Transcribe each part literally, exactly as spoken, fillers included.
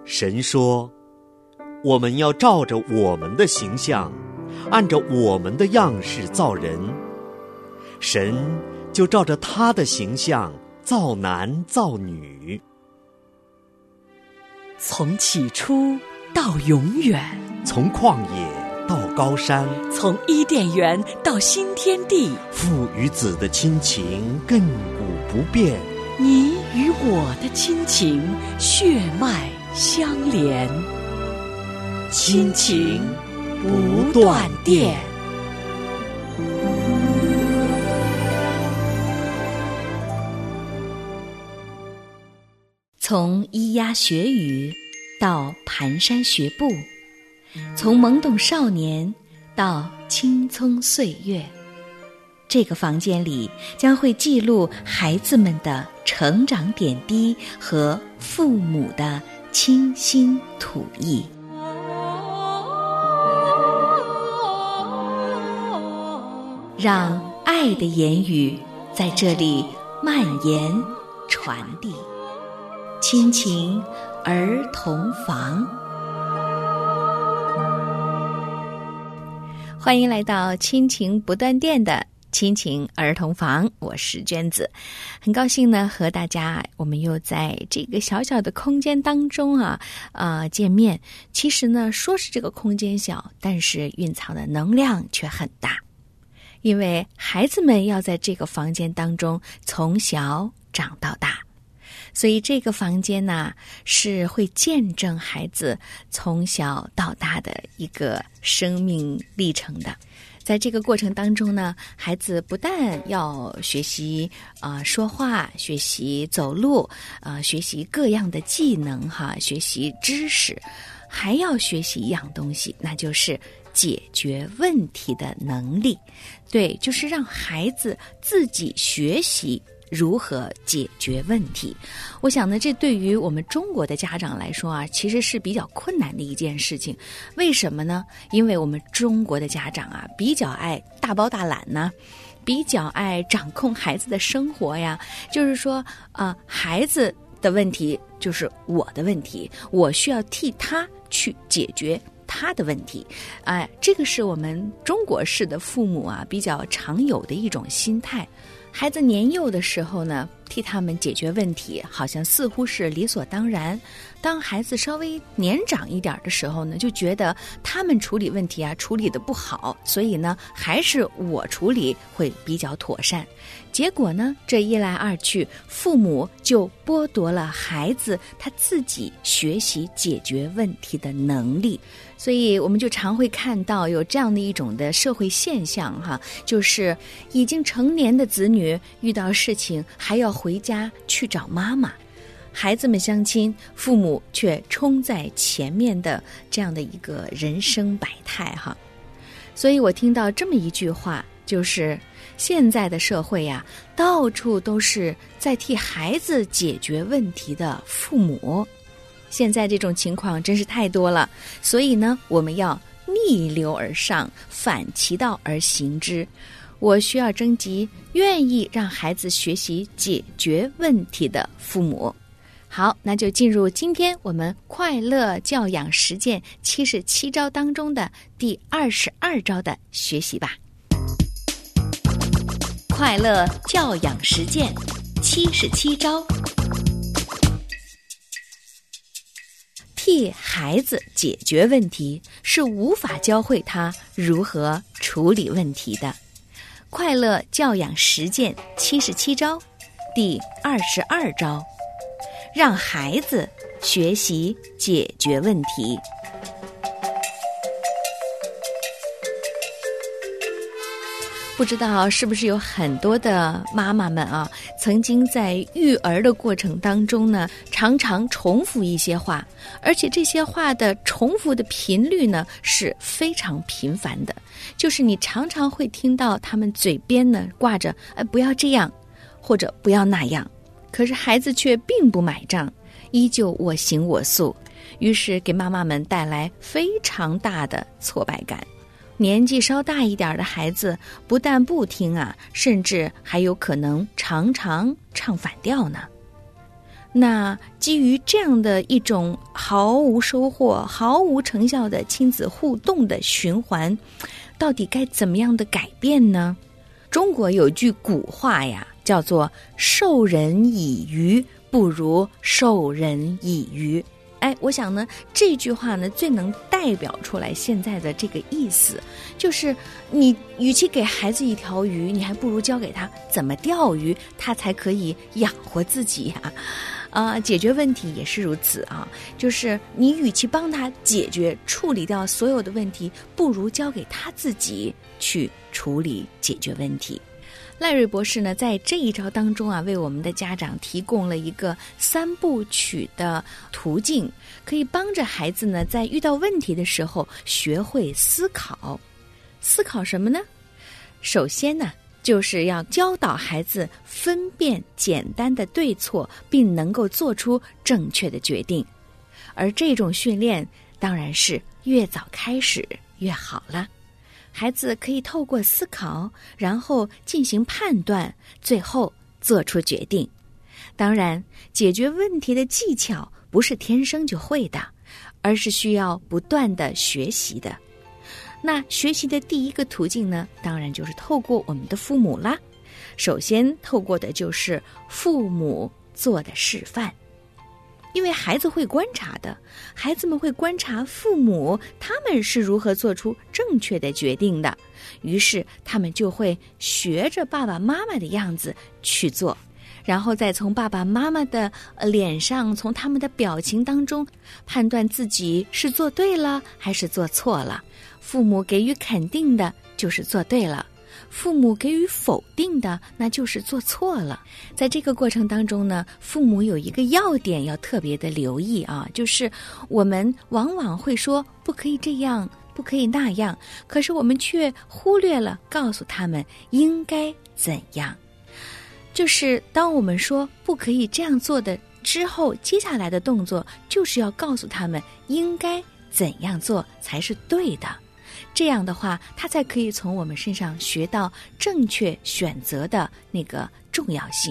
神说，我们要照着我们的形象，按照我们的样式造人。神就照着他的形象造男造女。 从起初到永远， 从旷野到高山， 从伊甸园到新天地， 父与子的亲情亘古不变， 你与我的亲情血脉相连，亲情不断电。从咿呀学语到蹒跚学步，从懵懂少年到青葱岁月，这个房间里将会记录孩子们的成长点滴和父母的倾心吐意。让爱的言语在这里蔓延传递。亲情儿童房，欢迎来到亲情不断电的亲情儿童房，我是娟子，很高兴呢和大家我们又在这个小小的空间当中啊呃见面。其实呢说是这个空间小，但是蕴藏的能量却很大，因为孩子们要在这个房间当中从小长到大，所以这个房间呢是会见证孩子从小到大的一个生命历程的。在这个过程当中呢，孩子不但要学习啊、呃、说话，学习走路啊、呃，学习各样的技能哈，学习知识，还要学习一样东西，那就是解决问题的能力。对，就是让孩子自己学习如何解决问题。我想呢，这对于我们中国的家长来说啊，其实是比较困难的一件事情。为什么呢？因为我们中国的家长啊，比较爱大包大揽呢，比较爱掌控孩子的生活呀。就是说啊、呃，孩子的问题就是我的问题，我需要替他去解决他的问题。哎、呃，这个是我们中国式的父母啊比较常有的一种心态。孩子年幼的时候呢，替他们解决问题好像似乎是理所当然。当孩子稍微年长一点的时候呢，就觉得他们处理问题啊处理得不好，所以呢还是我处理会比较妥善。结果呢，这一来二去，父母就剥夺了孩子他自己学习解决问题的能力。所以我们就常会看到有这样的一种的社会现象哈，就是已经成年的子女遇到事情还要回家去找妈妈，孩子们相亲，父母却冲在前面的这样的一个人生百态哈。所以我听到这么一句话，就是现在的社会呀、啊，到处都是在替孩子解决问题的父母。现在这种情况真是太多了，所以呢，我们要逆流而上，反其道而行之。我需要征集愿意让孩子学习解决问题的父母。好，那就进入今天我们快乐教养实践七十七招当中的第二十二招的学习吧。快乐教养实践七十七招。替孩子解决问题是无法教会他如何处理问题的。快乐教养实践七十七招，第二十二招，让孩子学习解决问题。不知道是不是有很多的妈妈们啊，曾经在育儿的过程当中呢，常常重复一些话，而且这些话的重复的频率呢是非常频繁的，就是你常常会听到他们嘴边呢挂着哎不要这样或者不要那样，可是孩子却并不买账，依旧我行我素，于是给妈妈们带来非常大的挫败感。年纪稍大一点的孩子不但不听啊，甚至还有可能常常唱反调呢。 那基于这样的一种毫无收获、毫无成效的亲子互动的循环，到底该怎么样的改变呢？中国有句古话呀，叫做授人以鱼不如授人以渔。哎，我想呢，这句话呢最能代表出来现在的这个意思，就是你与其给孩子一条鱼，你还不如教给他怎么钓鱼，他才可以养活自己呀。啊，解决问题也是如此啊，就是你与其帮他解决处理掉所有的问题，不如交给他自己去处理解决问题。赖瑞博士呢，在这一招当中啊，为我们的家长提供了一个三部曲的途径，可以帮着孩子呢，在遇到问题的时候学会思考。思考什么呢？首先呢，就是要教导孩子分辨简单的对错，并能够做出正确的决定。而这种训练当然是越早开始越好了。孩子可以透过思考，然后进行判断，最后做出决定。当然，解决问题的技巧不是天生就会的，而是需要不断的学习的。那学习的第一个途径呢，当然就是透过我们的父母啦。首先透过的就是父母做的示范。因为孩子会观察的，孩子们会观察父母他们是如何做出正确的决定的，于是他们就会学着爸爸妈妈的样子去做，然后再从爸爸妈妈的脸上，从他们的表情当中判断自己是做对了还是做错了。父母给予肯定的就是做对了，父母给予否定的，那就是做错了。在这个过程当中呢，父母有一个要点要特别的留意啊，就是我们往往会说不可以这样，不可以那样，可是我们却忽略了告诉他们应该怎样。就是当我们说不可以这样做的之后，接下来的动作就是要告诉他们应该怎样做才是对的。这样的话，他才可以从我们身上学到正确选择的那个重要性。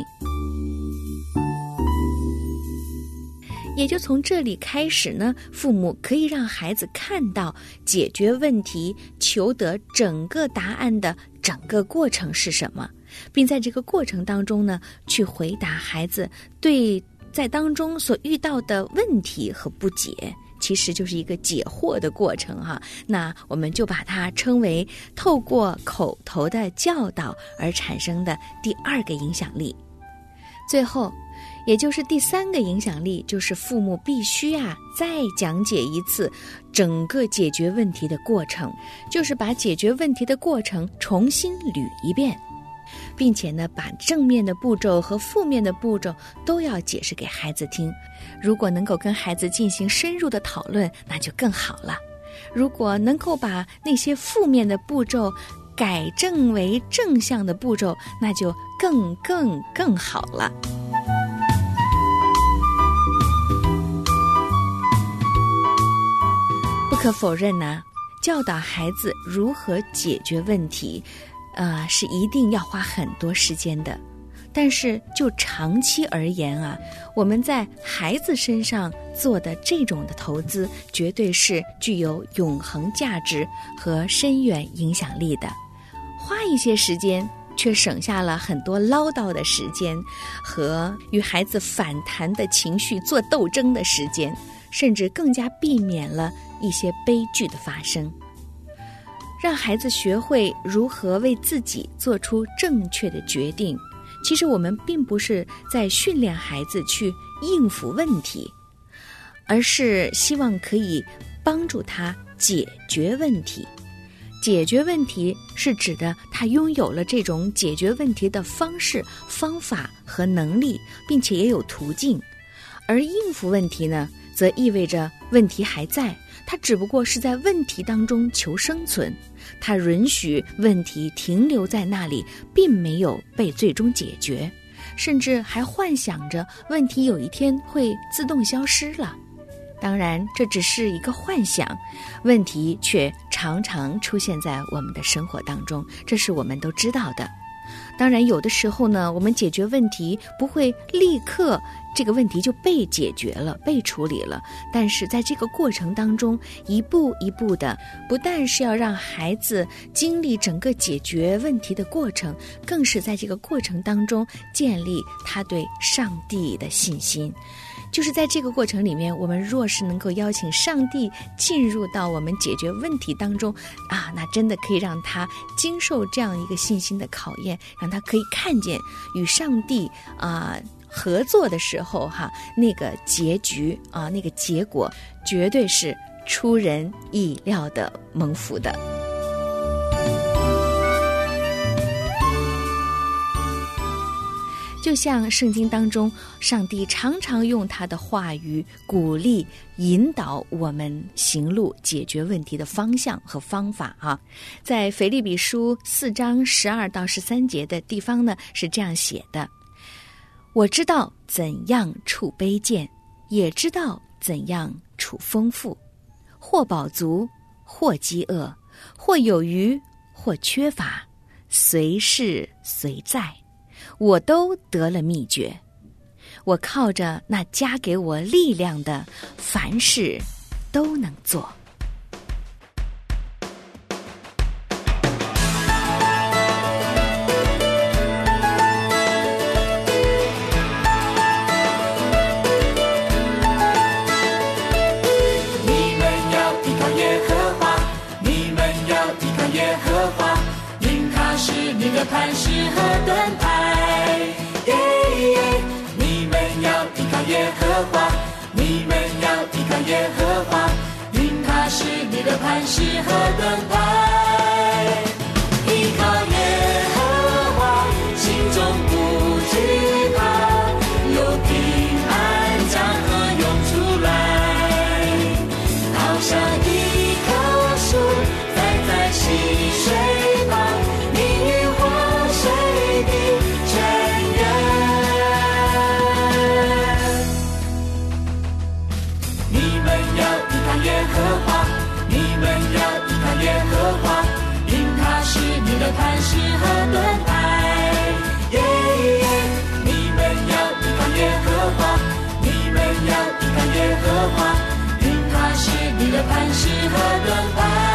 也就从这里开始呢，父母可以让孩子看到解决问题、求得整个答案的整个过程是什么，并在这个过程当中呢，去回答孩子对在当中所遇到的问题和不解。其实就是一个解惑的过程哈，那我们就把它称为透过口头的教导而产生的第二个影响力。最后，也就是第三个影响力，就是父母必须啊再讲解一次整个解决问题的过程，就是把解决问题的过程重新捋一遍，并且呢，把正面的步骤和负面的步骤都要解释给孩子听。如果能够跟孩子进行深入的讨论，那就更好了。如果能够把那些负面的步骤改正为正向的步骤，那就更更更好了。不可否认呢，教导孩子如何解决问题呃，是一定要花很多时间的，但是就长期而言啊，我们在孩子身上做的这种的投资，绝对是具有永恒价值和深远影响力的。花一些时间，却省下了很多唠叨的时间和与孩子反弹的情绪做斗争的时间，甚至更加避免了一些悲剧的发生。让孩子学会如何为自己做出正确的决定，其实我们并不是在训练孩子去应付问题，而是希望可以帮助他解决问题。解决问题是指的他拥有了这种解决问题的方式、方法和能力，并且也有途径。而应付问题呢，则意味着问题还在，他只不过是在问题当中求生存，他允许问题停留在那里，并没有被最终解决，甚至还幻想着问题有一天会自动消失了。当然，这只是一个幻想，问题却常常出现在我们的生活当中，这是我们都知道的。 当然有的时候呢，我们解决问题不会立刻这个问题就被解决了，被处理了，但是在这个过程当中，一步一步的，不但是要让孩子经历整个解决问题的过程，更是在这个过程当中建立他对上帝的信心。就是在这个过程里面，我们若是能够邀请上帝进入到我们解决问题当中啊，那真的可以让他经受这样一个信心的考验，让他可以看见与上帝啊合作的时候哈，那个结局啊，那个结果绝对是出人意料的蒙福的。就像圣经当中，上帝常常用他的话语鼓励引导我们行路解决问题的方向和方法啊。在腓立比书四章十二到十三节的地方呢，是这样写的：我知道怎样处卑贱，也知道怎样处丰富，或饱足，或饥饿，或有余，或缺乏，随事随在，我都得了秘诀。我靠着那加给我力量的，凡事都能做。 磐石和盾牌，耶耶！你们要依靠耶和华，你们要依靠耶和华，因他是你的磐石和盾牌。依靠耶和华，心中不惧怕，有平安江河涌出来，好像一棵树栽在溪水旁。磐石和盾牌，耶耶！你们要依靠耶和华，你们要依靠耶和华，因他是你的磐石和盾牌。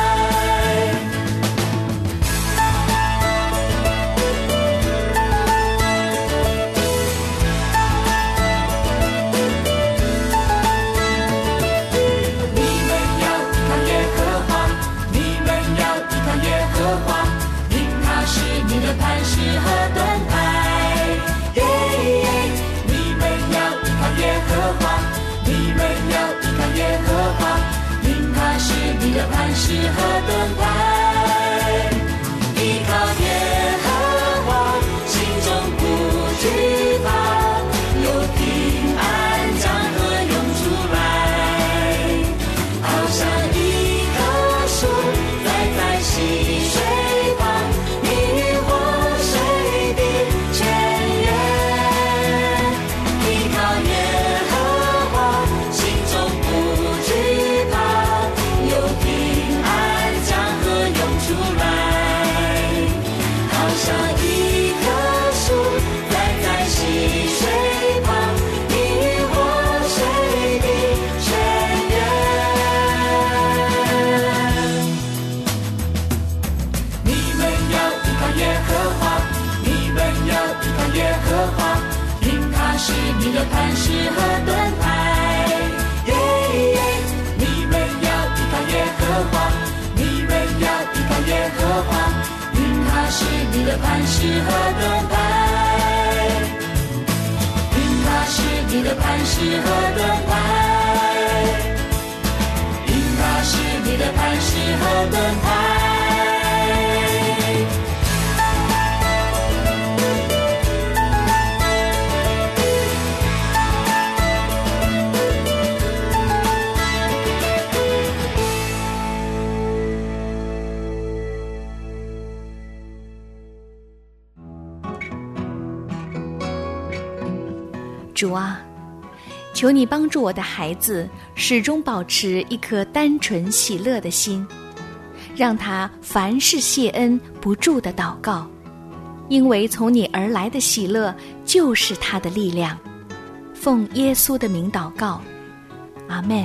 磐石和盾牌，耶耶！你们要依靠耶和华，你们要依靠耶和华，因他是你的磐石和盾牌。依靠耶和华，心中不惧怕，有平安江河涌出来，好像一棵树栽在溪水旁。你的磐石和盾牌，耶耶！你们要依靠耶和华，你们要依靠耶和华，因他是你的磐石和盾牌，因他是你的磐石和盾牌，因他是你的磐石和盾牌。 主啊，求你帮助我的孩子始终保持一颗单纯喜乐的心，让他凡事谢恩不住的祷告， 因为从你而来的喜乐就是他的力量。奉耶稣的名祷告，阿们。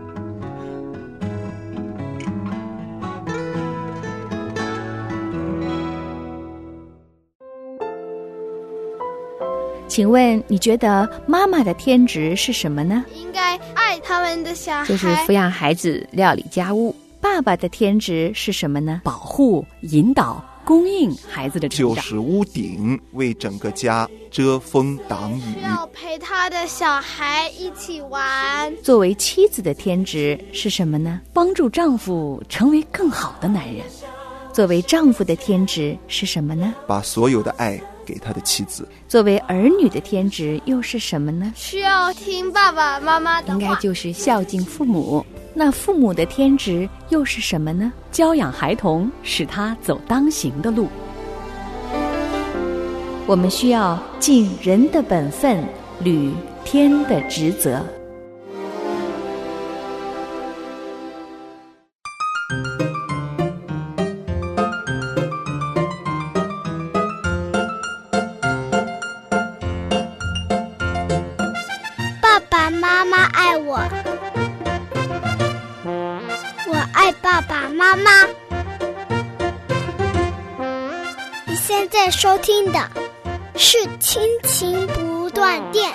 请问你觉得妈妈的天职是什么呢？ 应该爱他们的小孩， 就是抚养孩子、料理家务。爸爸的天职是什么呢？ 保护、引导、供应孩子的成长， 就是屋顶，为整个家遮风挡雨， 要陪他的小孩一起玩。 作为妻子的天职是什么呢？ 帮助丈夫成为更好的男人。 作为丈夫的天职是什么呢？ 把所有的爱给他的妻子。 作为儿女的天职又是什么呢？ 需要听爸爸妈妈的话， 应该就是孝敬父母。 那父母的天职又是什么呢？ 教养孩童，使他走当行的路。 我们需要尽人的本分，履天的职责。 爸爸妈妈爱我，我爱爸爸妈妈。你现在收听的是亲情不断电。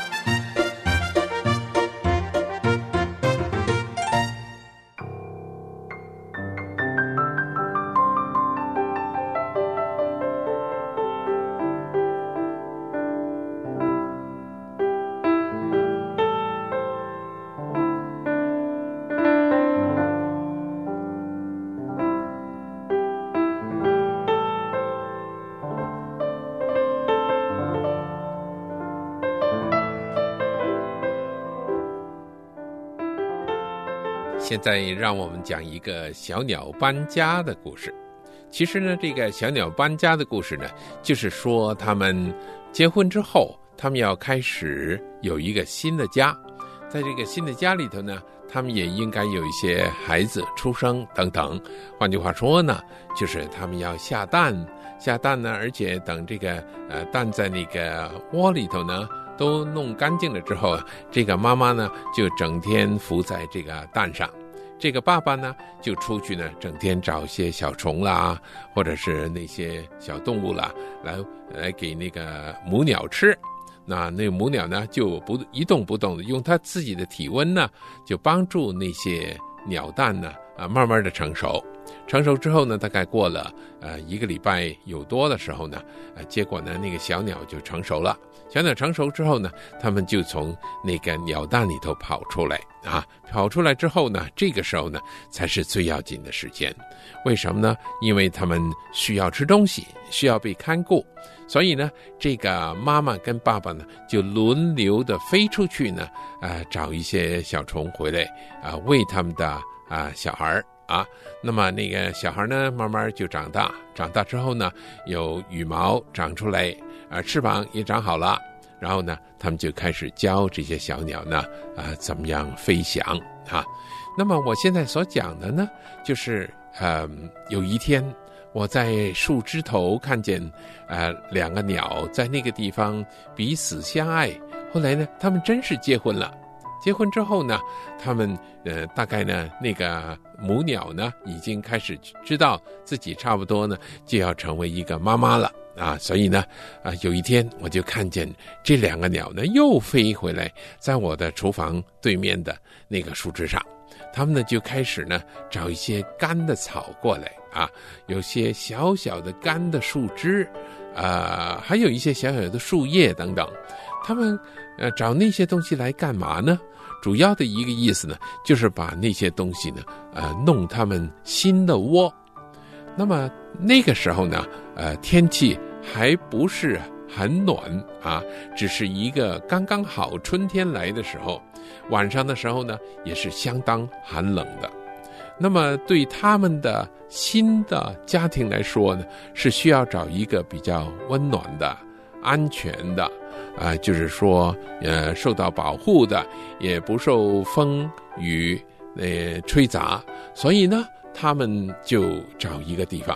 现在让我们讲一个小鸟搬家的故事。其实呢，这个小鸟搬家的故事呢，就是说他们结婚之后，他们要开始有一个新的家。在这个新的家里头呢，他们也应该有一些孩子出生等等。换句话说呢，就是他们要下蛋，下蛋呢，而且等这个呃蛋在那个窝里头呢都弄干净了之后，这个妈妈呢就整天浮在这个蛋上，这个爸爸呢就出去呢整天找一些小虫啦，或者是那些小动物啦，来来给那个母鸟吃。那那个母鸟呢就不一动不动的，用它自己的体温呢，就帮助那些鸟蛋呢啊慢慢的成熟。成熟之后呢，大概过了呃一个礼拜有多的时候呢，呃结果呢那个小鸟就成熟了。小鸟成熟之后呢，它们就从那个鸟蛋里头跑出来啊，跑出来之后呢，这个时候呢才是最要紧的时间。为什么呢？因为它们需要吃东西，需要被看顾，所以呢，这个妈妈跟爸爸呢就轮流的飞出去呢，呃，找一些小虫回来啊、呃，喂他们的啊、呃、小孩啊。那么那个小孩呢，慢慢就长大，长大之后呢，有羽毛长出来。啊，翅膀也长好了，然后呢，他们就开始教这些小鸟呢，啊、呃，怎么样飞翔啊？那么我现在所讲的呢，就是呃，有一天我在树枝头看见呃两个鸟在那个地方彼此相爱，后来呢，他们真是结婚了。结婚之后呢，他们呃大概呢那个母鸟呢已经开始知道自己差不多呢就要成为一个妈妈了。啊，所以呢，啊，有一天我就看见这两个鸟呢又飞回来，在我的厨房对面的那个树枝上，他们呢就开始呢找一些干的草过来啊，有些小小的干的树枝，啊，还有一些小小的树叶等等。他们呃找那些东西来干嘛呢？主要的一个意思呢，就是把那些东西呢，呃，弄他们新的窝。那么那个时候呢，呃，天气还不是很暖啊，只是一个刚刚好春天来的时候，晚上的时候呢，也是相当寒冷的。那么对他们的新的家庭来说呢，是需要找一个比较温暖的、安全的，啊、呃，就是说，呃，受到保护的，也不受风雨呃吹砸，所以呢。他们就找一个地方，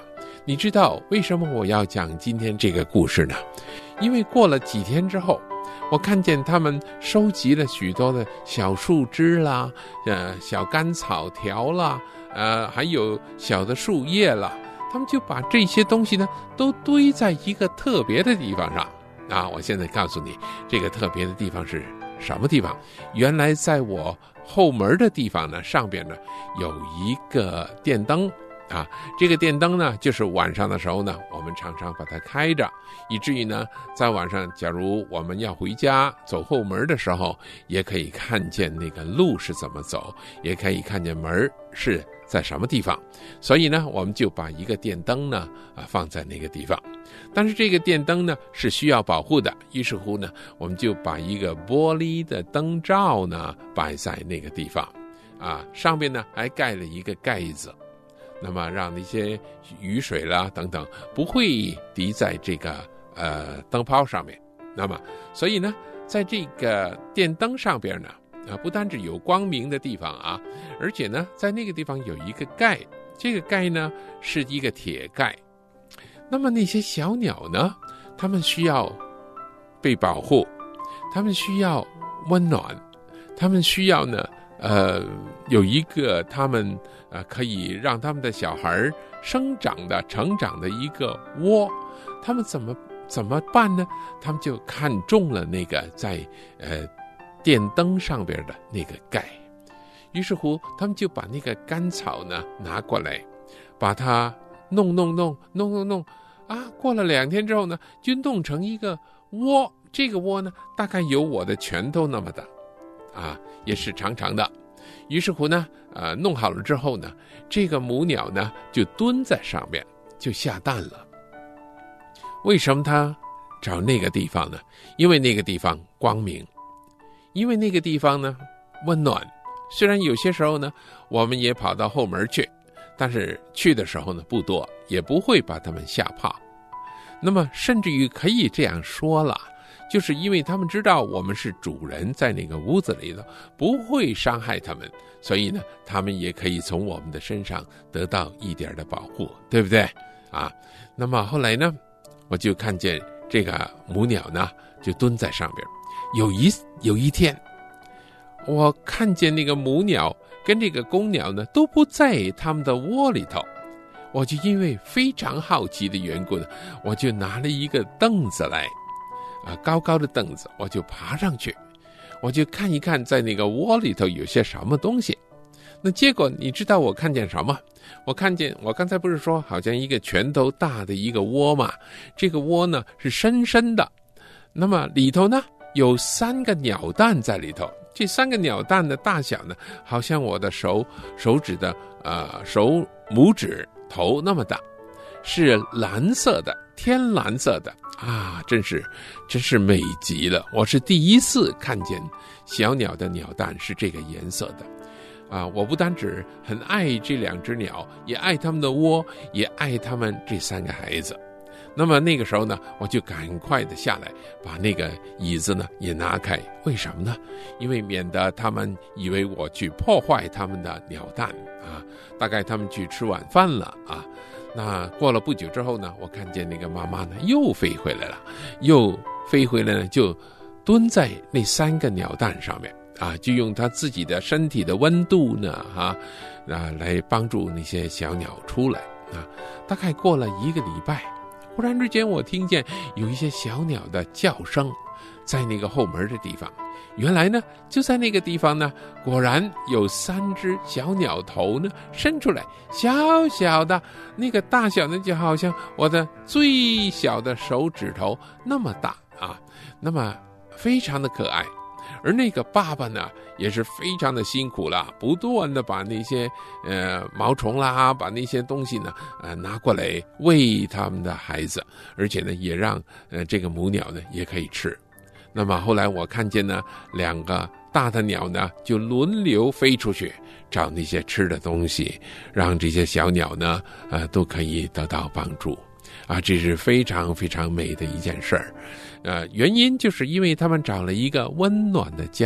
你知道为什么我要讲今天这个故事呢？因为过了几天之后，我看见他们收集了许多的小树枝啦，呃，小干草条啦，呃，还有小的树叶啦，他们就把这些东西呢都堆在一个特别的地方上啊！我现在告诉你，这个特别的地方是什么地方？原来在我后门的地方呢，上边呢有一个电灯啊，这个电灯呢，就是晚上的时候呢，我们常常把它开着，以至于呢，在晚上，假如我们要回家走后门的时候，也可以看见那个路是怎么走，也可以看见门是在什么地方。所以呢，我们就把一个电灯呢，啊，放在那个地方。但是这个电灯呢是需要保护的，于是乎呢，我们就把一个玻璃的灯罩呢摆在那个地方，啊，上面呢还盖了一个盖子。那么让那些雨水啦等等不会滴在这个呃灯泡上面。那么所以呢，在这个电灯上边呢，啊，不单只有光明的地方啊，而且呢，在那个地方有一个盖，这个盖呢是一个铁盖。那么那些小鸟呢，它们需要被保护，它们需要温暖，它们需要呢，呃，有一个他们呃可以让他们的小孩生长的、成长的一个窝。他们怎么怎么办呢？他们就看中了那个在呃电灯上边的那个盖，于是乎他们就把那个干草呢拿过来，把它弄弄弄弄弄弄啊，过了两天之后呢，就弄成一个窝。这个窝呢，大概有我的拳头那么大，啊，也是长长的。于是乎呢，呃，弄好了之后呢，这个母鸟呢就蹲在上面，就下蛋了。为什么它找那个地方呢？因为那个地方光明，因为那个地方呢温暖。虽然有些时候呢，我们也跑到后门去，但是去的时候呢不多，也不会把它们吓怕。那么甚至于可以这样说了，就是因为他们知道我们是主人，在那个屋子里头不会伤害他们，所以呢，他们也可以从我们的身上得到一点的保护，对不对啊？那么后来呢，我就看见这个母鸟呢就蹲在上边。有一有一天，我看见那个母鸟跟这个公鸟呢都不在他们的窝里头，我就因为非常好奇的缘故呢，我就拿了一个凳子来，啊，高高的凳子，我就爬上去，我就看一看在那个窝里头有些什么东西。那结果你知道我看见什么？我看见，我刚才不是说好像一个拳头大的一个窝嘛？这个窝呢是深深的，那么里头呢有三个鸟蛋在里头。这三个鸟蛋的大小呢，好像我的手手指的呃手拇指头那么大，是蓝色的，天蓝色的啊，真是真是美极了。我是第一次看见小鸟的鸟蛋是这个颜色的啊！我不单只很爱这两只鸟，也爱它们的窝，也爱它们这三个孩子。那么那个时候呢，我就赶快的下来，把那个椅子呢也拿开。为什么呢？因为免得他们以为我去破坏他们的鸟蛋啊。大概他们去吃晚饭了啊。那过了不久之后呢，我看见那个妈妈呢又飞回来了，又飞回来呢就蹲在那三个鸟蛋上面啊，就用她自己的身体的温度呢啊啊来帮助那些小鸟出来啊。大概过了一个礼拜，忽然之间我听见有一些小鸟的叫声，在那个后门的地方。原来呢，就在那个地方呢，果然有三只小鸟头呢伸出来，小小的，那个大小呢就好像我的最小的手指头那么大啊，那么非常的可爱。而那个爸爸呢也是非常的辛苦了，不断的把那些呃毛虫啦，把那些东西呢呃拿过来喂他们的孩子，而且呢也让呃这个母鸟呢也可以吃。那么后来我看见呢，两个大的鸟呢就轮流飞出去找那些吃的东西，让这些小鸟呢呃都可以得到帮助啊，这是非常非常美的一件事儿。呃，原因就是因为他们找了一个温暖的家，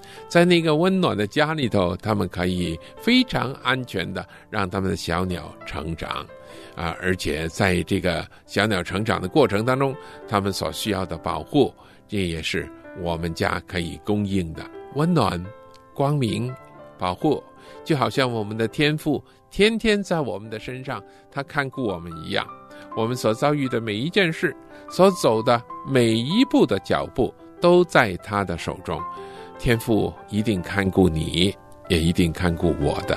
在那个温暖的家里头，他们可以非常安全的让他们的小鸟成长啊，而且在这个小鸟成长的过程当中，他们所需要的保护，这也是我们家可以供应的温暖、光明、保护，就好像我们的天父天天在我们的身上，他看顾我们一样。我们所遭遇的每一件事，所走的每一步的脚步，都在他的手中。天父一定看顾你，也一定看顾我的。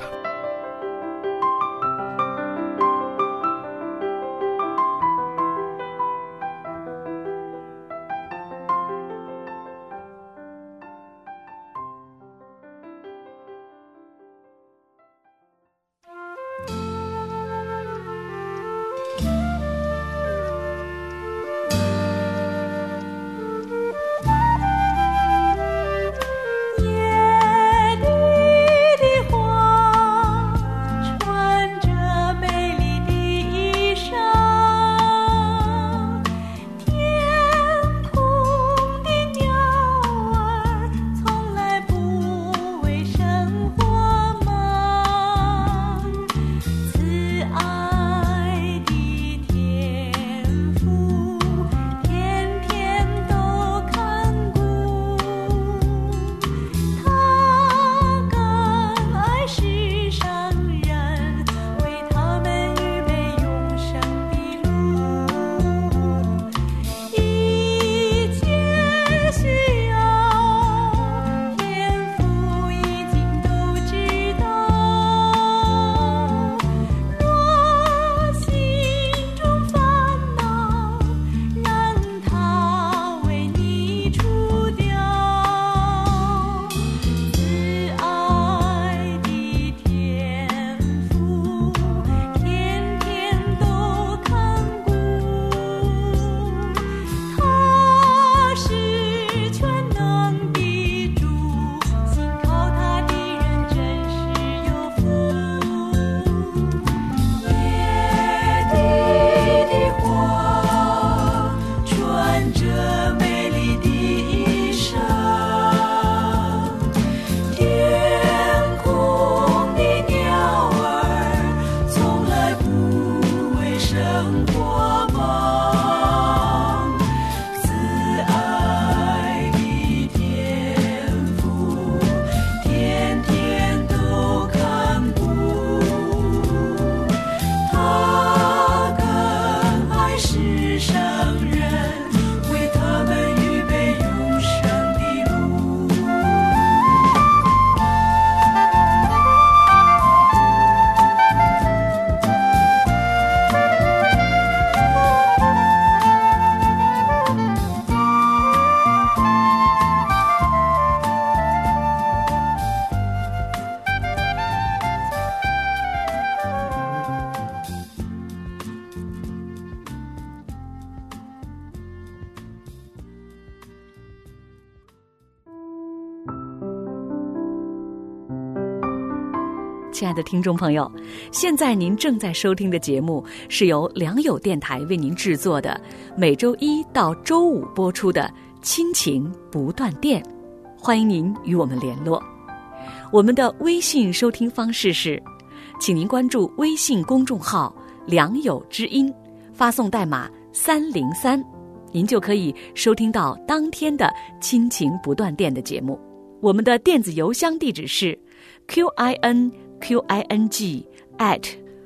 亲爱的听众朋友，现在您正在收听的节目是由良友电台为您制作的，每周一到周五播出的亲情不断电，欢迎您与我们联络。我们的微信收听方式是，请您关注微信公众号良友之音，发送代码三零三，您就可以收听到当天的亲情不断电的节目。我们的电子邮箱地址是 q i n q i n g at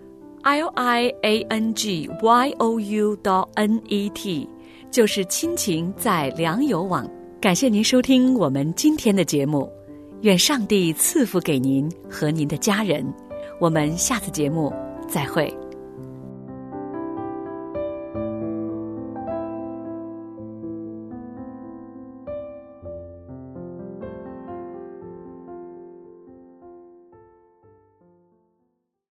l i a n g y o u dot n e t， 就是亲情在良友网。感谢您收听我们今天的节目，愿上帝赐福给您和您的家人。我们下次节目再会。